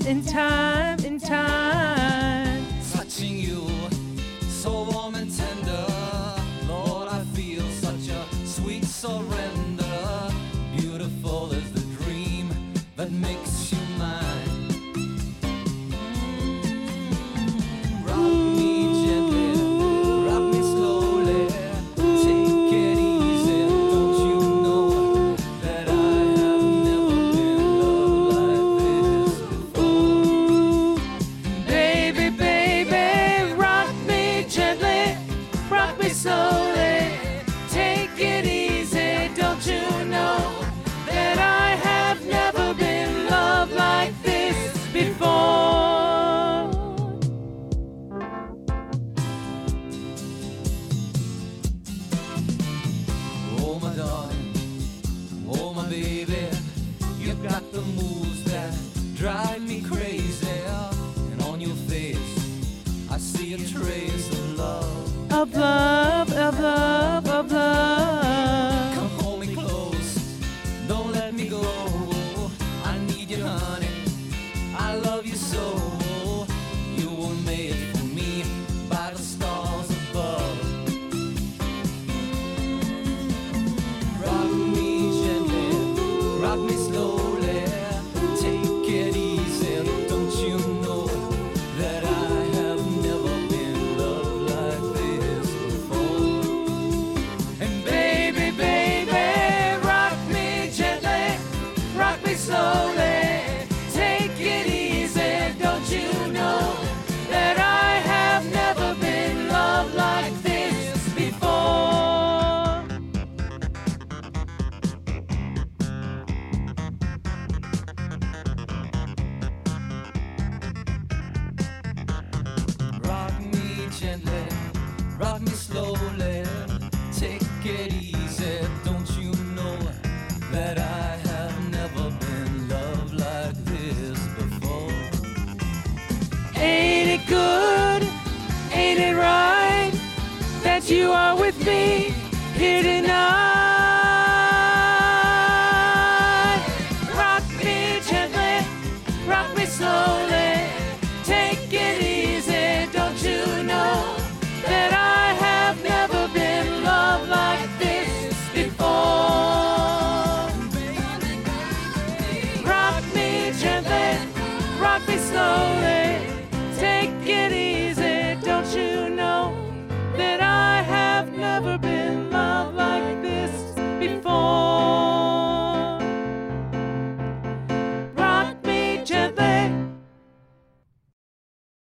in time, in time. Touching you, so warm and tender. Lord, I feel such a sweet surrender. Beautiful is the dream that makes you mine. Rock me gently, rock me slowly. Take it easy, don't you know that I have never been loved like this before? Baby, baby, rock me gently, rock me slowly. Take it easy, don't you know that I have never been loved like this before? Oh my darling, oh my baby, you got the moves that drive me crazy. And on your face, I see a trace of love. Of love, of love, of love. Come hold me close, don't let me go. I need you, honey, I love you so. You were made for me by the stars above. Rock me gently, rock me slowly. Take it easy, don't you know that I have never been loved like this before? And baby, baby, rock me gently, rock me slowly. Take it easy, don't you know that I have never been loved like this before? Rock me gently, rock me slowly. Take it easy, don't you know that I have never been loved like this before? Ain't it good? Ain't it right that you are with me here tonight? Rock me gently, rock me slowly. Take it easy, don't you know that I have never been loved like this before? Rock me gently, rock me slowly. Take it easy.